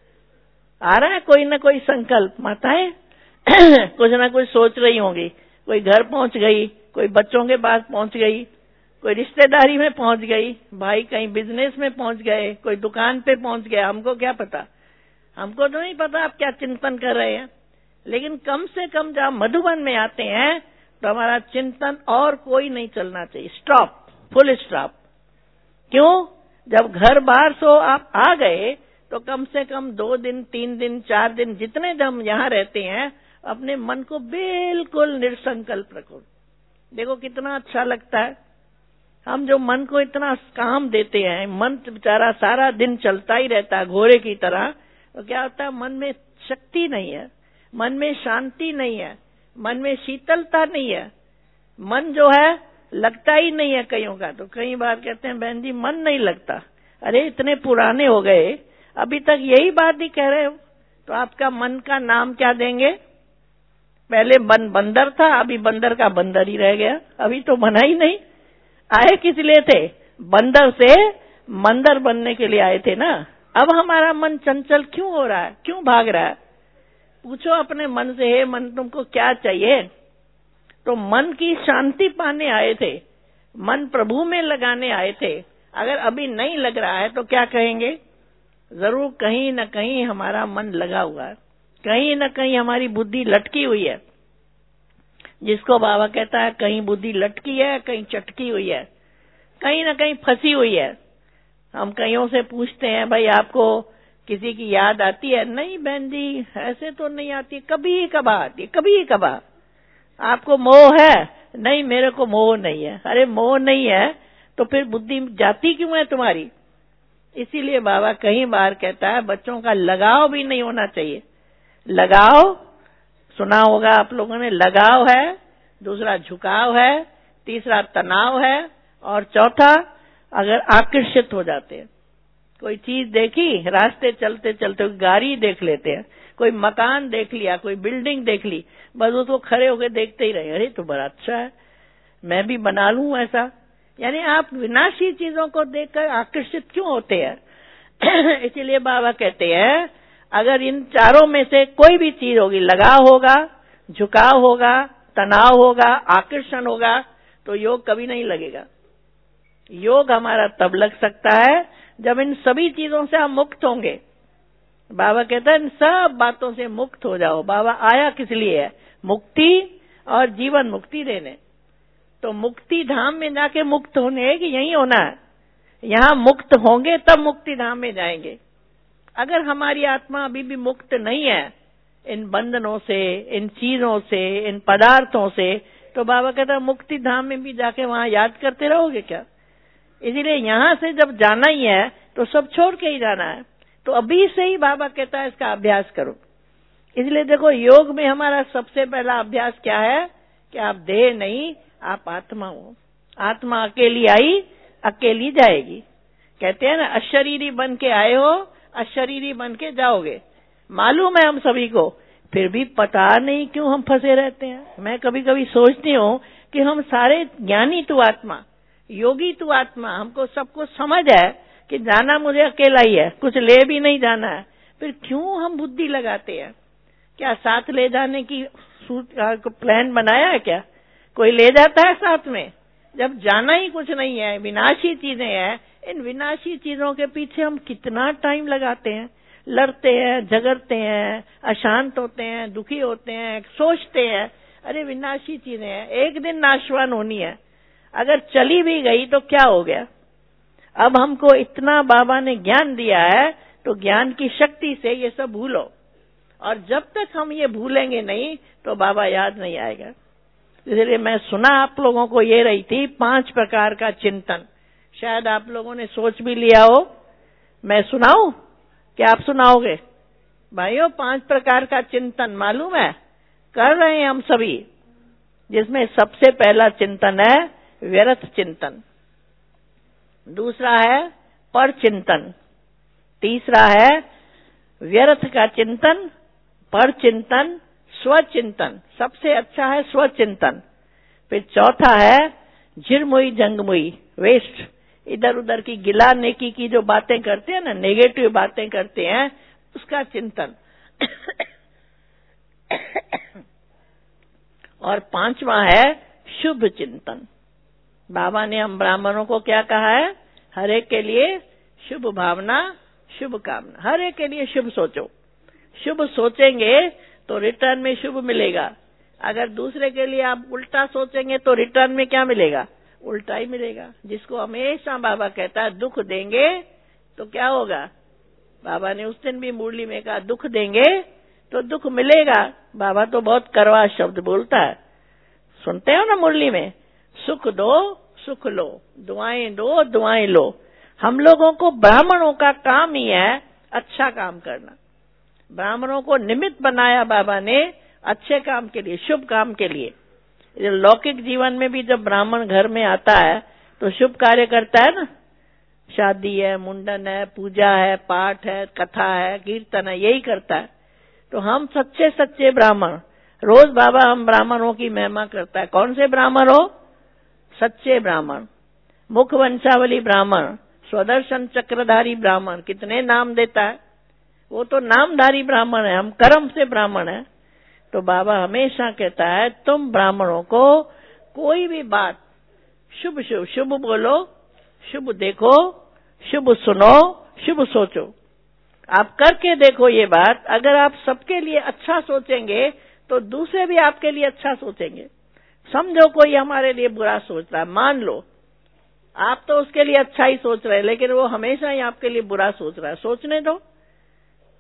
आ रहा है कोई ना कोई संकल्प। माताएं कुछ ना कुछ सोच रही होंगी, कोई घर पहुंच गई, कोई बच्चों के पास पहुंच गई, कोई रिश्तेदारी में पहुंच गई, भाई कहीं बिजनेस में पहुंच गए, कोई दुकान पे पहुंच गया। हमको क्या पता, हमको तो नहीं पता आप क्या चिंतन कर रहे हैं। लेकिन कम से कम जब मधुबन में आते हैं तो हमारा चिंतन और कोई नहीं चलना चाहिए, स्टॉप, फुल स्टॉप। क्यों? जब घर बाहर सो आप आ गए तो कम से कम दो दिन, तीन दिन, चार दिन, जितने हम यहाँ रहते हैं, अपने मन को बिल्कुल निर्संकल्प रखो। देखो कितना अच्छा लगता है। हम जो मन को इतना काम देते हैं, मन बेचारा सारा दिन चलता ही रहता है घोड़े की तरह, तो क्या होता है, मन में शक्ति नहीं है, मन में शांति नहीं है, मन में शीतलता नहीं है, मन जो है लगता ही नहीं है। कईयों का तो कई बार कहते हैं बहन जी मन नहीं लगता। अरे इतने पुराने हो गए, अभी तक यही बात ही कह रहे हो, तो आपका मन का नाम क्या देंगे? पहले बन बंदर था, अभी बंदर का बंदर ही रह गया, अभी तो बना ही नहीं। आए किस लिए थे? बंदर से मंदर बनने के लिए आए थे ना। अब हमारा मन चंचल क्यों हो रहा है, क्यों भाग रहा है? पूछो अपने मन से, हे मन तुमको क्या चाहिए? तो मन की शांति पाने आए थे, मन प्रभु में लगाने आए थे। अगर अभी नहीं लग रहा है तो क्या कहेंगे? जरूर कहीं न कहीं हमारा मन लगा हुआ है, कहीं न कहीं हमारी बुद्धि लटकी हुई है। जिसको बाबा कहता है कहीं बुद्धि लटकी है, कहीं चटकी हुई है, कहीं न कहीं फंसी हुई है। हम कईयों से पूछते हैं भाई आपको किसी की याद आती है? नहीं बहन जी, ऐसे तो नहीं आती, कभी कभार आती है, कभी कभार। आपको मोह है? नहीं, मेरे को मोह नहीं है। अरे मोह नहीं है तो फिर बुद्धि जाती क्यों है तुम्हारी? इसीलिए बाबा कई बार कहता है बच्चों का लगाव भी नहीं होना चाहिए। लगाव सुना होगा आप लोगों ने, लगाव है, दूसरा झुकाव है, तीसरा तनाव है, और चौथा अगर आकर्षित हो जाते हैं। कोई चीज देखी, रास्ते चलते चलते गाड़ी देख लेते हैं, कोई मकान देख लिया, कोई बिल्डिंग देख ली, बस उसको खड़े होकर देखते ही रहे, अरे तो बड़ा अच्छा है, मैं भी बना लूं ऐसा। यानी आप विनाशी चीजों को देखकर आकर्षित क्यों होते हैं? इसीलिए बाबा कहते हैं अगर इन चारों में से कोई भी चीज होगी, लगाव होगा, झुकाव होगा, तनाव होगा, आकर्षण होगा, तो योग कभी नहीं लगेगा। योग हमारा तब लग सकता है जब इन सभी चीजों से हम मुक्त होंगे। बाबा कहते हैं इन सब बातों से मुक्त हो जाओ। बाबा आया किस लिए है? मुक्ति और जीवन मुक्ति देने। तो मुक्ति धाम में जाके मुक्त होने है कि यही होना है? यहां मुक्त होंगे तब मुक्ति धाम में जाएंगे। अगर हमारी आत्मा अभी भी मुक्त नहीं है इन बंधनों से, इन चीजों से, इन पदार्थों से, तो बाबा कहता है मुक्ति धाम में भी जाके वहां याद करते रहोगे क्या? इसीलिए यहां से जब जाना ही है तो सब छोड़ के ही जाना है। तो अभी से ही बाबा कहता है इसका अभ्यास करो। इसलिए देखो योग में हमारा सबसे पहला अभ्यास क्या है कि आप देह नहीं, आप आत्मा हो। आत्मा अकेली आई, अकेली जाएगी। कहते हैं ना, अशरीरी बन के आए हो, अशरीरी बन के जाओगे। मालूम है हम सभी को, फिर भी पता नहीं क्यों हम फंसे रहते हैं। मैं कभी कभी सोचती हूँ कि हम सारे ज्ञानी तू आत्मा, योगी तू आत्मा, हमको सबको समझ है कि जाना मुझे अकेला ही है, कुछ ले भी नहीं जाना है, फिर क्यों हम बुद्धि लगाते हैं? क्या साथ ले जाने की प्लान बनाया है क्या? कोई ले जाता है साथ में? जब जाना ही कुछ नहीं है, विनाशी चीजें हैं, इन विनाशी चीजों के पीछे हम कितना टाइम लगाते हैं, लड़ते हैं, झगड़ते हैं, अशांत होते हैं, दुखी होते हैं, सोचते हैं। अरे विनाशी चीजें हैं, एक दिन नाशवान होनी है। अगर चली भी गई तो क्या हो गया? अब हमको इतना बाबा ने ज्ञान दिया है, तो ज्ञान की शक्ति से ये सब भूलो। और जब तक हम ये भूलेंगे नहीं तो बाबा याद नहीं आएगा। इसलिए मैं सुना आप लोगों को ये रही थी पांच प्रकार का चिंतन। शायद आप लोगों ने सोच भी लिया हो। मैं सुनाऊं? क्या आप सुनाओगे? भाइयों, पांच प्रकार का चिंतन मालूम है? कर रहे हैं हम सभी। जिसमें सबसे पहला चिंतन है व्यर्थ चिंतन, दूसरा है पर चिंतन, तीसरा है व्यर्थ का चिंतन, पर चिंतन, स्वचिंतन। सबसे अच्छा है स्वचिंतन। फिर चौथा है झिरमुई जंगमुई, वेस्ट, इधर उधर की गिला नेकी की जो बातें करते हैं ना, नेगेटिव बातें करते हैं, उसका चिंतन। और पांचवा है शुभ चिंतन। बाबा ने हम ब्राह्मणों को क्या कहा है? हर एक के लिए शुभ भावना, शुभ कामना। हर एक के लिए शुभ सोचो। शुभ सोचेंगे तो रिटर्न में शुभ मिलेगा। अगर दूसरे के लिए आप उल्टा सोचेंगे तो रिटर्न में क्या मिलेगा? उल्टा ही मिलेगा। जिसको हमेशा बाबा कहता है दुख देंगे तो क्या होगा? बाबा ने उस दिन भी मुरली में कहा दुख देंगे तो दुख मिलेगा। बाबा तो बहुत कड़वा शब्द बोलता है, सुनते हो ना मुरली में, सुख दो सुख लो, दुआएं दो दुआएं लो। हम लोगों को ब्राह्मणों का काम ही है अच्छा काम करना। ब्राह्मणों को निमित्त बनाया बाबा ने अच्छे काम के लिए, शुभ काम के लिए। लौकिक जीवन में भी जब ब्राह्मण घर में आता है तो शुभ कार्य करता है ना, शादी है, मुंडन है, पूजा है, पाठ है, कथा है, कीर्तन है, यही करता है। तो हम सच्चे सच्चे ब्राह्मण, रोज बाबा हम ब्राह्मणों की महिमा करता है। कौन से ब्राह्मण हो? सच्चे ब्राह्मण, मुख वंशावली ब्राह्मण, स्वदर्शन चक्रधारी ब्राह्मण। कितने नाम देता है, वो तो नामधारी ब्राह्मण है, हम कर्म से ब्राह्मण है। तो बाबा हमेशा कहता है तुम ब्राह्मणों को कोई भी बात शुभ शुभ शुभ बोलो, शुभ देखो, शुभ सुनो, शुभ सोचो। आप करके देखो ये बात। अगर आप सबके लिए अच्छा सोचेंगे तो दूसरे भी आपके लिए अच्छा सोचेंगे। समझो कोई हमारे लिए बुरा सोच रहा है, मान लो आप तो उसके लिए अच्छा ही सोच रहे हैं, लेकिन वो हमेशा ही आपके लिए बुरा सोच रहा है, सोचने दो।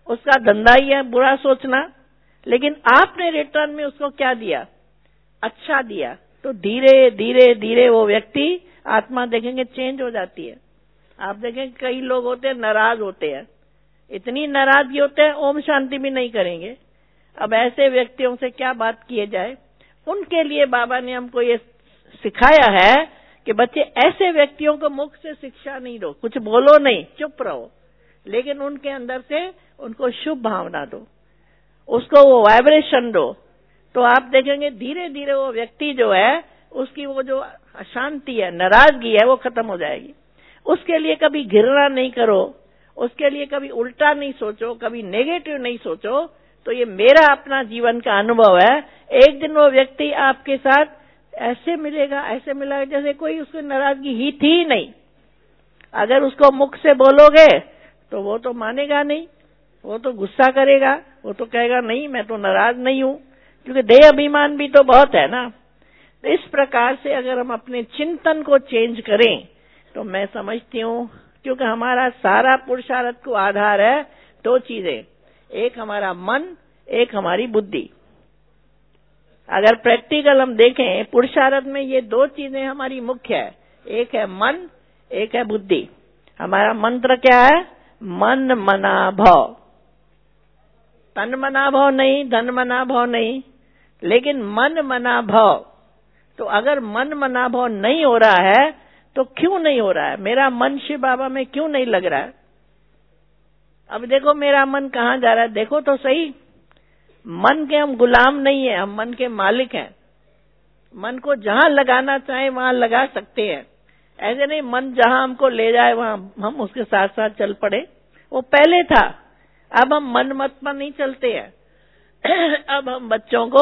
उसका धंधा ही है बुरा सोचना, लेकिन आपने रिटर्न में उसको क्या दिया? अच्छा दिया। तो धीरे धीरे धीरे वो व्यक्ति आत्मा देखेंगे चेंज हो जाती है। आप देखेंगे कई लोग होते हैं नाराज होते हैं, इतनी नाराजगी होते हैं ओम शांति भी नहीं करेंगे। अब ऐसे व्यक्तियों से क्या बात किए जाए? उनके लिए बाबा ने हमको ये सिखाया है कि बच्चे ऐसे व्यक्तियों को मुख से शिक्षा नहीं दो, कुछ बोलो नहीं, चुप रहो, लेकिन उनके अंदर से उनको शुभ भावना दो, उसको वो वाइब्रेशन दो। तो आप देखेंगे धीरे धीरे वो व्यक्ति जो है उसकी वो जो अशांति है, नाराजगी है, वो खत्म हो जाएगी। उसके लिए कभी घृणा नहीं करो, उसके लिए कभी उल्टा नहीं सोचो, कभी नेगेटिव नहीं सोचो। तो ये मेरा अपना जीवन का अनुभव है। एक दिन वो व्यक्ति आपके साथ ऐसे मिलेगा, ऐसे मिलेगा जैसे कोई उसकी नाराजगी ही थी ही नहीं। अगर उसको मुख से बोलोगे तो वो तो मानेगा नहीं, वो तो गुस्सा करेगा, वो तो कहेगा नहीं मैं तो नाराज नहीं हूं, क्योंकि देह अभिमान भी तो बहुत है ना। तो इस प्रकार से अगर हम अपने चिंतन को चेंज करें तो मैं समझती हूं, क्योंकि हमारा सारा पुरुषार्थ को आधार है दो चीजें, एक हमारा मन, एक हमारी बुद्धि। अगर प्रैक्टिकल हम देखें पुरुषार्थ में ये दो चीजें हमारी मुख्य है, एक है मन, एक है बुद्धि। हमारा मंत्र क्या है? मन मना भव, तन मना भव नहीं, धन मना भव नहीं, लेकिन मन मना भव। तो अगर मन मना भव नहीं हो रहा है तो क्यों नहीं हो रहा है? मेरा मन शिव बाबा में क्यों नहीं लग रहा है? अब देखो मेरा मन कहां जा रहा है, देखो तो सही। मन के हम गुलाम नहीं है, हम मन के मालिक हैं। मन को जहां लगाना चाहे वहां लगा सकते हैं। ऐसे नहीं मन जहां हमको ले जाए वहां हम उसके साथ साथ चल पड़े। वो पहले था, अब हम मन मत पर नहीं चलते हैं। अब हम बच्चों को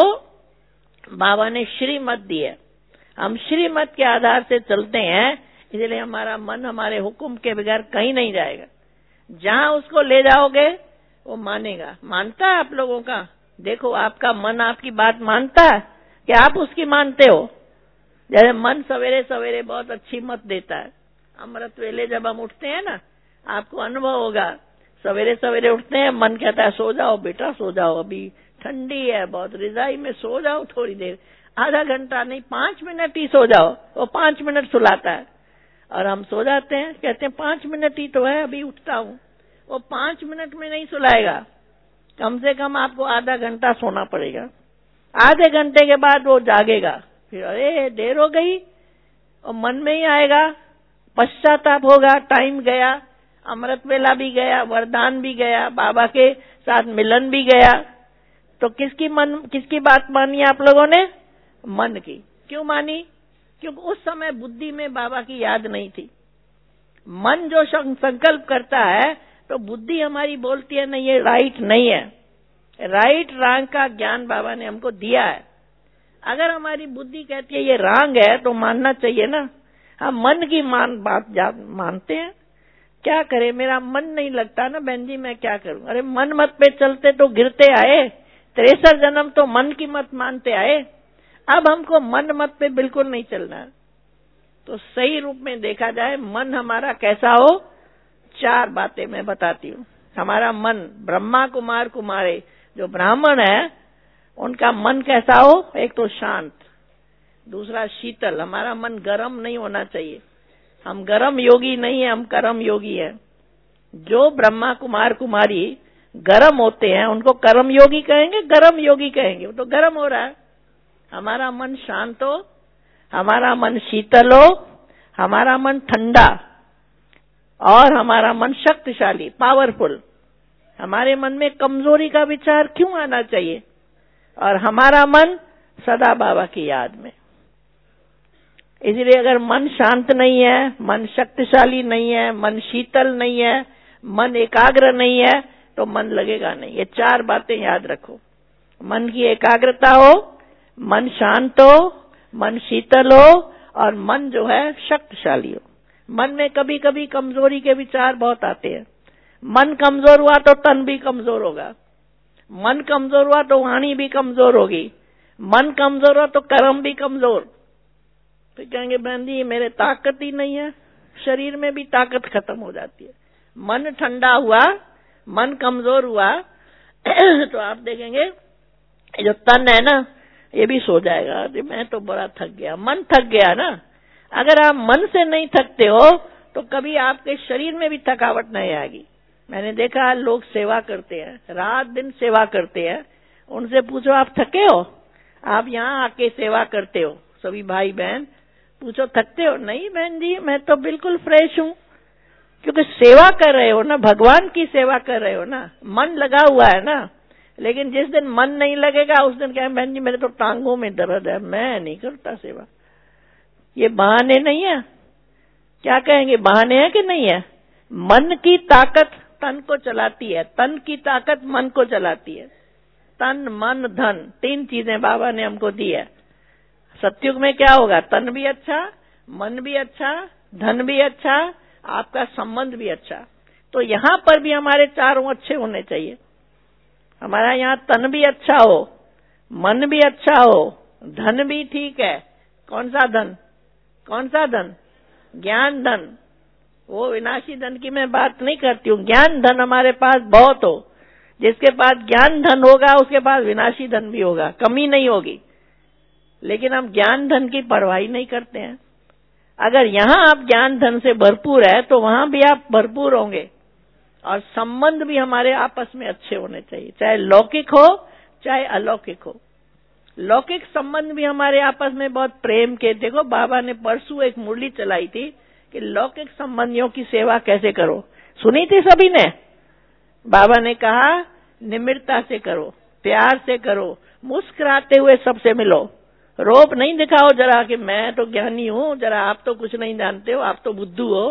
बाबा ने श्रीमत दी है, हम श्रीमत के आधार से चलते हैं, इसलिए हमारा मन हमारे हुक्म के बगैर कहीं नहीं जाएगा। जहां उसको ले जाओगे वो मानेगा। मानता है आप लोगों का? देखो आपका मन आपकी बात मानता है कि आप उसकी मानते हो? जैसे मन सवेरे सवेरे बहुत अच्छी मत देता है। अमृत वेले जब हम उठते हैं ना, आपको अनुभव होगा, सवेरे सवेरे उठते हैं, मन कहता है सो जाओ बेटा सो जाओ, अभी ठंडी है बहुत, रिजाई में सो जाओ थोड़ी देर, आधा घंटा नहीं पांच मिनट ही सो जाओ। वो पांच मिनट सुलाता है और हम सो जाते हैं, कहते हैं पांच मिनट ही तो है अभी उठता हूं। वो पांच मिनट में नहीं सुलाएगा, कम से कम आपको आधा घंटा सोना पड़ेगा। आधे घंटे के बाद वो जागेगा, फिर अरे देर हो गई, और मन में ही आएगा, पश्चाताप होगा, टाइम गया, अमृत वेला भी गया, वरदान भी गया, बाबा के साथ मिलन भी गया। तो किसकी मन किसकी बात मानी आप लोगों ने? मन की। क्यों मानी? क्योंकि उस समय बुद्धि में बाबा की याद नहीं थी। मन जो संकल्प करता है तो बुद्धि हमारी बोलती है नहीं ये राइट नहीं है। राइट रॉन्ग का ज्ञान बाबा ने हमको दिया है। अगर हमारी बुद्धि कहती है ये रॉन्ग है तो मानना चाहिए ना। हम मन की मान बात मानते हैं, क्या करें, मेरा मन नहीं लगता ना बहन जी, मैं क्या करूं। अरे मन मत पे चलते तो गिरते आए, तिरसठ जन्म तो मन की मत मानते आए। अब हमको मन मत पे बिल्कुल नहीं चलना है। तो सही रूप में देखा जाए मन हमारा कैसा हो, चार बातें मैं बताती हूँ। हमारा मन, ब्रह्मा कुमार कुमारे जो ब्राह्मण है उनका मन कैसा हो? एक तो शांत, दूसरा शीतल। हमारा मन गर्म नहीं होना चाहिए, हम गर्म योगी नहीं है, हम कर्म योगी है। जो ब्रह्मा कुमार कुमारी गर्म होते हैं उनको कर्म योगी कहेंगे, गर्म योगी कहेंगे, वो तो गर्म हो रहा है। हमारा मन शांत हो, हमारा मन शीतल हो, हमारा मन ठंडा और हमारा मन शक्तिशाली, पावरफुल। हमारे मन में कमजोरी का विचार क्यों आना चाहिए? और हमारा मन सदा बाबा की याद में। इसलिए अगर मन शांत नहीं है, मन शक्तिशाली नहीं है, मन शीतल नहीं है, मन एकाग्र नहीं है तो मन लगेगा नहीं। ये चार बातें याद रखो। मन की एकाग्रता हो, मन शांत हो, मन शीतल हो और मन जो है शक्तिशाली हो। मन में कभी कभी कमजोरी के विचार बहुत आते हैं। मन कमजोर हुआ तो तन भी कमजोर होगा, मन कमजोर हुआ तो वाणी भी कमजोर होगी, मन कमजोर हुआ तो कर्म भी कमजोर। तो कहेंगे बहन जी मेरे ताकत ही नहीं है, शरीर में भी ताकत खत्म हो जाती है। मन ठंडा हुआ मन कमजोर हुआ तो आप देखेंगे जो तन है ना ये भी सो जाएगा, मैं तो बड़ा थक गया। मन थक गया ना, अगर आप मन से नहीं थकते हो तो कभी आपके शरीर में भी थकावट नहीं आएगी। मैंने देखा लोग सेवा करते हैं, रात दिन सेवा करते हैं, उनसे पूछो आप थके हो? आप यहाँ आके सेवा करते हो, सभी भाई बहन पूछो थकते हो? नहीं बहन जी, मैं तो बिल्कुल फ्रेश हूँ, क्योंकि सेवा कर रहे हो ना, भगवान की सेवा कर रहे हो ना, मन लगा हुआ है ना। लेकिन जिस दिन मन नहीं लगेगा उस दिन क्या, बहन जी मेरे तो टांगों में दर्द है, मैं नहीं करता सेवा। ये बहाने नहीं है, क्या कहेंगे, बहाने हैं कि नहीं है? मन की ताकत तन को चलाती है, तन की ताकत मन को चलाती है। तन मन धन तीन चीजें बाबा ने हमको दी है। सतयुग में क्या होगा, तन भी अच्छा, मन भी अच्छा, धन भी अच्छा, आपका संबंध भी अच्छा। तो यहाँ पर भी हमारे चारों अच्छे होने चाहिए। हमारा यहाँ तन भी अच्छा हो, मन भी अच्छा हो, धन भी ठीक है। कौन सा धन? कौन सा धन? ज्ञान धन। वो विनाशी धन की मैं बात नहीं करती हूँ, ज्ञान धन हमारे पास बहुत हो। जिसके पास ज्ञान धन होगा उसके पास विनाशी धन भी होगा, कमी नहीं होगी। लेकिन हम ज्ञान धन की परवाह नहीं करते हैं। अगर यहाँ आप ज्ञान धन से भरपूर है तो वहां भी आप भरपूर होंगे। और संबंध भी हमारे आपस में अच्छे होने चाहिए, चाहे लौकिक हो चाहे अलौकिक हो। लौकिक संबंध भी हमारे आपस में बहुत प्रेम के। देखो बाबा ने परसों एक मुरली चलाई थी कि लौकिक संबंधियों की सेवा कैसे करो, सुनी थी सभी ने। बाबा ने कहा निम्रता से करो, प्यार से करो, मुस्कुराते हुए सबसे मिलो, रोब नहीं दिखाओ जरा कि मैं तो ज्ञानी हूं, जरा आप तो कुछ नहीं जानते हो, आप तो बुद्धू हो।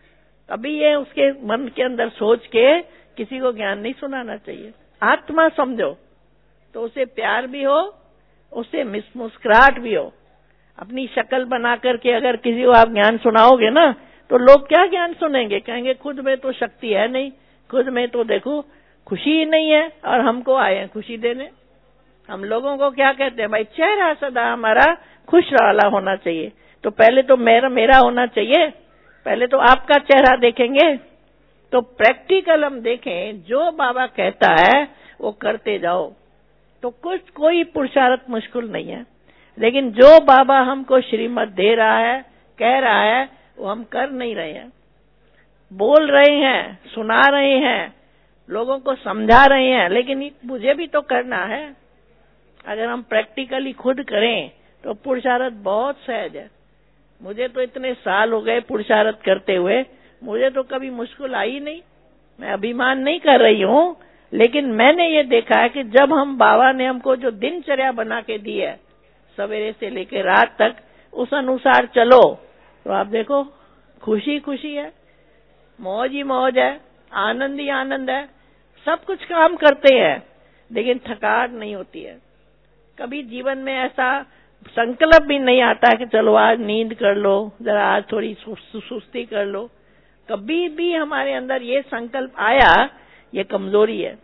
अभी ये उसके मन के अंदर सोच के किसी को ज्ञान नहीं सुनाना चाहिए। आत्मा समझो तो उसे प्यार भी हो, उसे मुस्कुराहट भी हो। अपनी शक्ल बना करके अगर किसी को आप ज्ञान सुनाओगे ना तो लोग क्या ज्ञान सुनेंगे, कहेंगे खुद में तो शक्ति है नहीं, खुद में तो देखो खुशी ही नहीं है, और हमको आए हैं खुशी देने। हम लोगों को क्या कहते हैं, भाई चेहरा सदा हमारा खुश वाला होना चाहिए। तो पहले तो मेरा मेरा होना चाहिए, पहले तो आपका चेहरा देखेंगे। तो प्रैक्टिकल हम देखें, जो बाबा कहता है वो करते जाओ, तो कुछ कोई पुरुषार्थ मुश्किल नहीं है। लेकिन जो बाबा हमको श्रीमत दे रहा है, कह रहा है, वो हम कर नहीं रहे हैं। बोल रहे हैं, सुना रहे हैं, लोगों को समझा रहे हैं, लेकिन मुझे भी तो करना है। अगर हम प्रैक्टिकली खुद करें तो पुरुषार्थ बहुत सहज है। मुझे तो इतने साल हो गए पुरुषार्थ करते हुए, मुझे तो कभी मुश्किल आई नहीं। मैं अभिमान नहीं कर रही हूं, लेकिन मैंने ये देखा है कि जब हम बाबा ने हमको जो दिनचर्या बना के दी है सवेरे से लेकर रात तक, उस अनुसार चलो तो आप देखो खुशी खुशी है, मौज ही मौज है, आनंद ही आनंद है। सब कुछ काम करते हैं लेकिन थकान नहीं होती है। कभी जीवन में ऐसा संकल्प भी नहीं आता है कि चलो आज नींद कर लो, जरा आज थोड़ी सुस्ती कर लो। कभी भी हमारे अंदर ये संकल्प आया, ये कमजोरी है।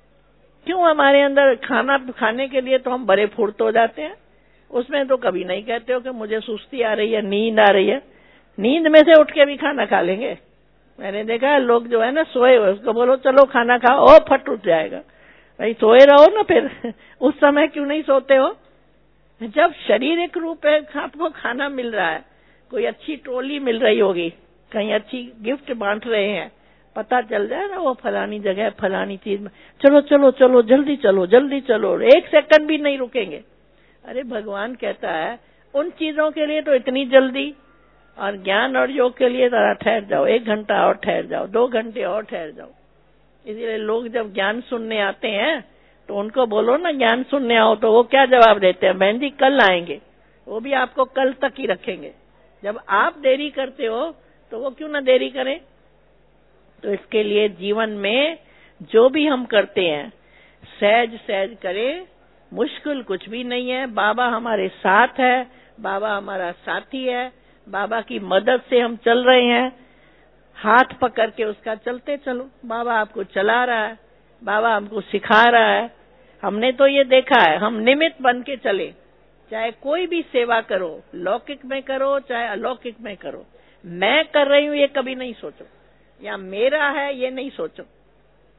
क्यों हमारे अंदर खाना खाने के लिए तो हम बड़े फुर्त हो जाते हैं, उसमें तो कभी नहीं कहते हो कि मुझे सुस्ती आ रही है, नींद आ रही है। नींद में से उठ के भी खाना खा लेंगे। मैंने देखा है लोग जो है ना सोए हुए, उसको बोलो चलो खाना खाओ, ओ फट उठ जाएगा। भाई सोए रहो ना, फिर उस समय क्यों नहीं सोते हो? जब शारीरिक रूप है आपको खाना मिल रहा है, कोई अच्छी टोली मिल रही होगी, कहीं अच्छी गिफ्ट बांट रहे हैं, पता चल जाए ना वो फलानी जगह फलानी चीज में, चलो चलो चलो जल्दी चलो जल्दी चलो, एक सेकंड भी नहीं रुकेंगे। अरे भगवान कहता है उन चीजों के लिए तो इतनी जल्दी, और ज्ञान और योग के लिए जरा ठहर जाओ, एक घंटा और ठहर जाओ, दो घंटे और ठहर जाओ। इसलिए लोग जब ज्ञान सुनने आते हैं तो उनको बोलो ना ज्ञान सुनने आओ, तो वो क्या जवाब देते हैं, बहन जी कल आएंगे। वो भी आपको कल तक ही रखेंगे। जब आप देरी करते हो तो वो क्यों ना देरी करें। तो इसके लिए जीवन में जो भी हम करते हैं सहज सहज करें, मुश्किल कुछ भी नहीं है। बाबा हमारे साथ है, बाबा हमारा साथी है, बाबा की मदद से हम चल रहे हैं। हाथ पकड़ के उसका चलते चलो, बाबा आपको चला रहा है, बाबा हमको सिखा रहा है। हमने तो ये देखा है, हम निमित्त बन के चले, चाहे कोई भी सेवा करो, लौकिक में करो चाहे अलौकिक में करो। मैं कर रही हूं ये कभी नहीं सोचो, या मेरा है ये नहीं सोचो।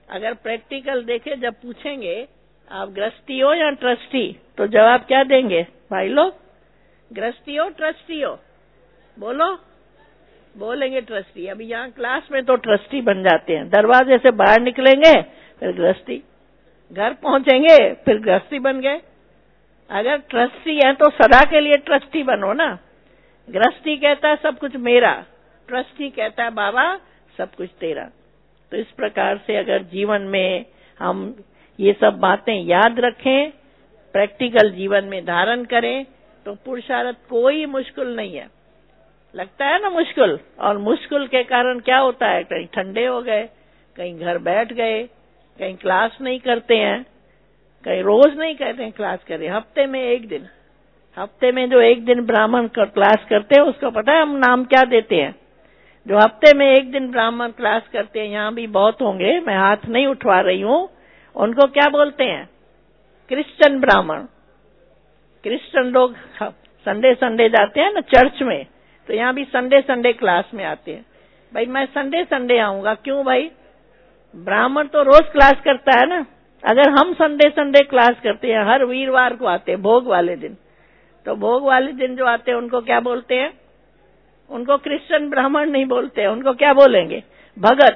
अगर प्रैक्टिकल देखे, जब पूछेंगे आप गृहस्थी हो या ट्रस्टी, तो जवाब क्या देंगे भाई लोग? गृहस्थी हो ट्रस्टी हो? बोलो। बोलेंगे ट्रस्टी। अभी यहाँ क्लास में तो ट्रस्टी बन जाते हैं, दरवाजे से बाहर निकलेंगे फिर गृहस्थी, घर पहुंचेंगे फिर गृहस्थी बन गए। अगर ट्रस्टी है तो सदा के लिए ट्रस्टी बनो ना। गृहस्थी कहता है सब कुछ मेरा, ट्रस्टी कहता है बाबा सब कुछ तेरा। तो इस प्रकार से अगर जीवन में हम ये सब बातें याद रखें, प्रैक्टिकल जीवन में धारण करें, तो पुरुषार्थ कोई मुश्किल नहीं है। लगता है ना मुश्किल, और मुश्किल के कारण क्या होता है, कहीं ठंडे हो गए, कहीं घर बैठ गए, कहीं क्लास नहीं करते हैं, कहीं रोज नहीं कहते हैं क्लास करें, हफ्ते में एक दिन। हफ्ते में जो एक दिन ब्राह्मण क्लास करते हैं उसको पता है हम नाम क्या देते हैं? जो हफ्ते में एक दिन ब्राह्मण क्लास करते हैं, यहाँ भी बहुत होंगे, मैं हाथ नहीं उठवा रही हूँ, उनको क्या बोलते हैं? क्रिश्चियन ब्राह्मण। क्रिश्चियन लोग संडे संडे जाते हैं ना चर्च में, तो यहाँ भी संडे संडे क्लास में आते हैं। भाई मैं संडे संडे आऊंगा, क्यों भाई? ब्राह्मण तो रोज क्लास करता है ना। अगर हम संडे संडे क्लास करते हैं, हर वीरवार को आते हैं भोग वाले दिन, तो भोग वाले दिन जो आते हैं उनको क्या बोलते हैं? उनको क्रिश्चियन ब्राह्मण नहीं बोलते हैं, उनको क्या बोलेंगे? भगत।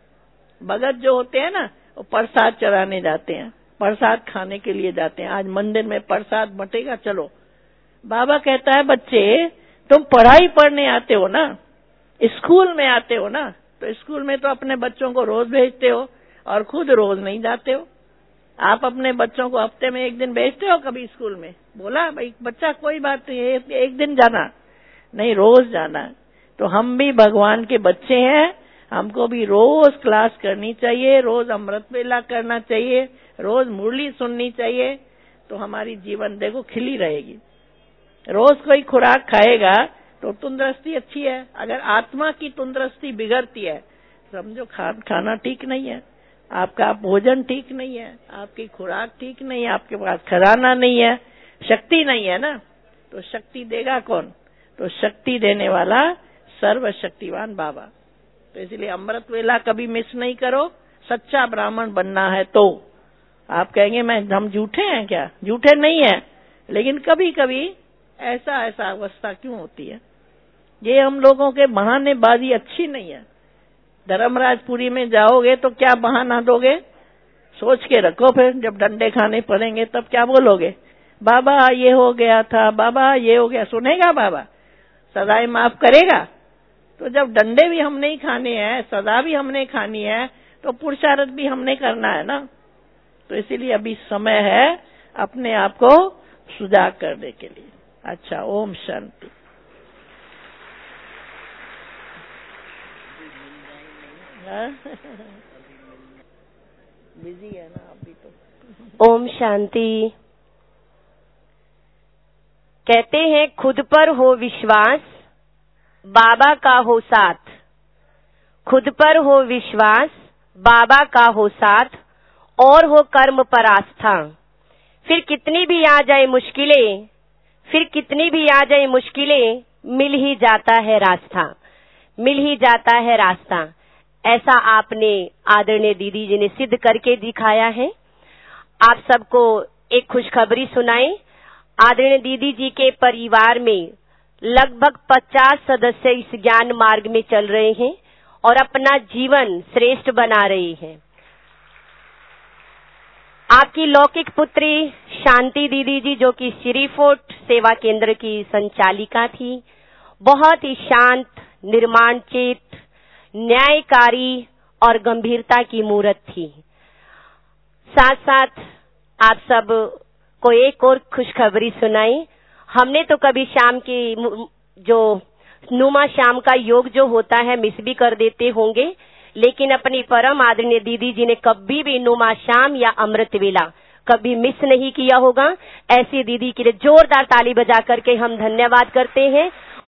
भगत जो होते हैं ना, वो प्रसाद चढ़ाने जाते हैं, प्रसाद खाने के लिए जाते हैं। आज मंदिर में प्रसाद बटेगा, चलो। बाबा कहता है बच्चे तुम पढ़ाई पढ़ने आते हो ना, स्कूल में आते हो ना, तो स्कूल में तो अपने बच्चों को रोज भेजते हो और खुद रोज नहीं जाते हो। आप अपने बच्चों को हफ्ते में एक दिन भेजते हो कभी स्कूल में? बोला भाई बच्चा कोई बात नहीं है, एक दिन जाना नहीं, रोज जाना। तो हम भी भगवान के बच्चे हैं, हमको भी रोज क्लास करनी चाहिए, रोज अमृत वेला करना चाहिए, रोज मुरली सुननी चाहिए, तो हमारी जीवन देखो खिली रहेगी। रोज कोई खुराक खाएगा तो तंदुरुस्ती अच्छी है। अगर आत्मा की तंदुरुस्ती बिगड़ती है, समझो खा, खाना ठीक नहीं है, आपका भोजन ठीक नहीं है, आपकी खुराक ठीक नहीं है, आपके पास खजाना नहीं है, शक्ति नहीं है ना, तो शक्ति देगा कौन? तो शक्ति देने वाला सर्वशक्तिवान बाबा। तो इसलिए अमृत वेला कभी मिस नहीं करो। सच्चा ब्राह्मण बनना है तो आप कहेंगे मैं हम झूठे हैं क्या? झूठे नहीं है, लेकिन कभी कभी ऐसा ऐसा अवस्था क्यों होती है? ये हम लोगों के बहानेबाजी अच्छी नहीं है। धर्मराजपुरी में जाओगे तो क्या बहाना दोगे? सोच के रखो, फिर जब डंडे खाने पड़ेंगे तब क्या बोलोगे? बाबा ये हो गया था, बाबा ये हो गया। सुनेगा बाबा? सजाएं माफ करेगा? तो जब डंडे भी हमने ही खाने हैं, सजा भी हमने खानी है, तो पुरुषार्थ भी हमने करना है ना। तो इसीलिए अभी समय है अपने आप को सुजाग करने के लिए। अच्छा, ओम शांति। बिजी है ना अभी तो। ओम शांति। कहते हैं खुद पर हो विश्वास, बाबा का हो साथ। खुद पर हो विश्वास, बाबा का हो साथ, और हो कर्म पर आस्था। फिर कितनी भी आ जाए मुश्किलें, फिर कितनी भी आ जाए मुश्किलें, मिल ही जाता है रास्ता, मिल ही जाता है रास्ता। ऐसा आपने आदरणीय दीदी जी ने सिद्ध करके दिखाया है। आप सबको एक खुशखबरी सुनाएं। आदरणीय दीदी जी के परिवार में लगभग पचास सदस्य इस ज्ञान मार्ग में चल रहे हैं और अपना जीवन श्रेष्ठ बना रहे हैं। आपकी लौकिक पुत्री शांति दीदी जी, जो कि श्री फोर्ट सेवा केंद्र की संचालिका थी, बहुत ही शांत, निर्माण चेत, न्यायकारी और गंभीरता की मूर्त थी। साथ साथ आप सब को एक और खुशखबरी सुनाई। हमने तो कभी शाम की जो नुमा शाम का योग जो होता है मिस भी कर देते होंगे, लेकिन अपनी परम आदरणीय दीदी जी ने कभी भी नुमा शाम या अमृत वेला कभी मिस नहीं किया होगा। ऐसी दीदी के लिए जोरदार ताली बजा करके हम धन्यवाद करते हैं।